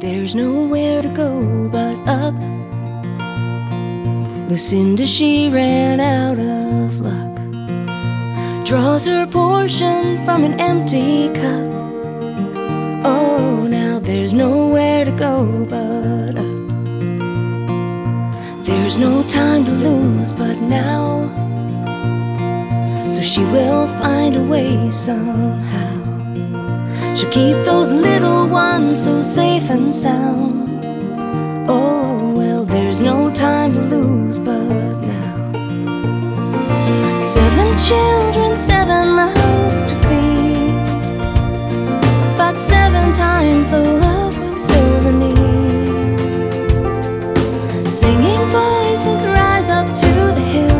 There's nowhere to go but up. Lucinda, she ran out of luck. Draws her portion from an empty cup. Oh, now there's nowhere to go but up. There's no time to lose but now, so she will find a way somehow. She'll keep those little ones so safe and sound. Oh, well, there's no time to lose but now. 7 children, 7 mouths to feed, but 7 times the love will fill the need. Singing voices rise up to the hill.